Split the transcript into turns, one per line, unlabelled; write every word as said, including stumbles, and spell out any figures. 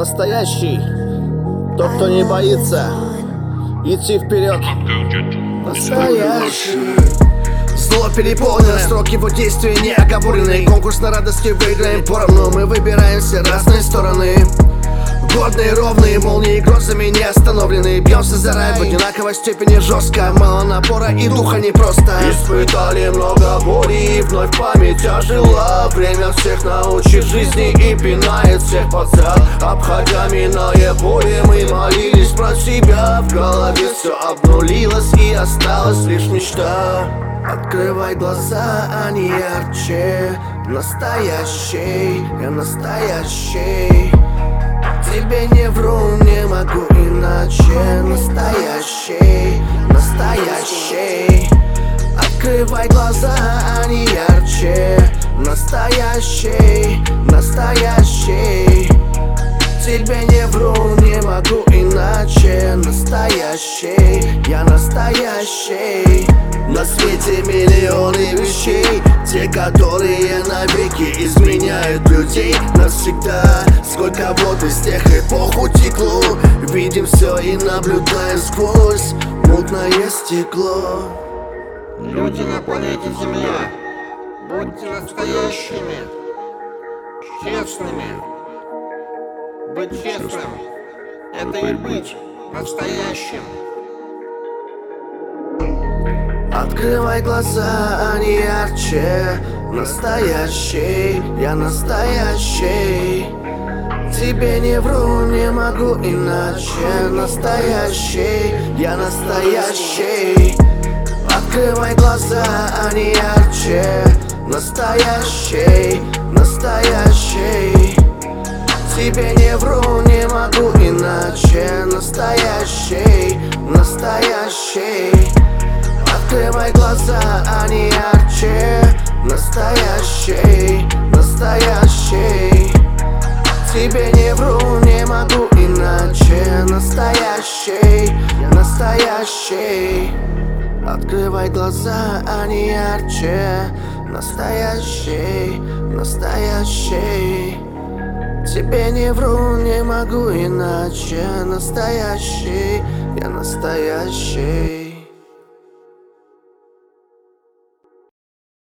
настоящий. Тот, кто не боится идти вперед. Настоящий.
Зло переполнено, срок его действия не оговоренный. Конкурс на радости выиграем поровну. Мы выбираем все разные стороны. Годные, ровные, молнии грозами не остановлены. Бьемся за рай в одинаковой степени жестко. Мало напора и духа непросто. Испытали много боли и вновь память ожила. Время всех научит жизни и пинает всех подряд. Обходя миная боли, мы молились про себя. В голове все обнулилось и осталась лишь мечта. Открывай глаза, они ярче. Настоящий, я настоящий. Тебе не вру, не могу иначе. Настоящий, настоящий. Открывай глаза, они ярче. Настоящий, настоящий. Тебе не вру, не могу иначе. Настоящий, я настоящий. На свете миллионы вещей, те, которые навеки изменяют людей навсегда. Сколько вот из тех эпох утекло. Видим все и наблюдаем сквозь мутное стекло.
Люди на планете Земля, будьте настоящими, честными. Быть честным — это и быть настоящим.
Открывай глаза, они ярче. Настоящий, я настоящий. Тебе не вру, не могу иначе. Настоящий, я настоящий. Открывай глаза, они ярче. Настоящий, настоящий. Тебе не вру, не могу иначе. Настоящий, настоящий. Открывай глаза, они ярче. Настоящий, настоящий. Тебе не вру, не могу иначе. Настоящий, настоящий. Открывай глаза, они ярче. Настоящий, настоящий. Тебе не вру, не могу иначе. Настоящий, я настоящий.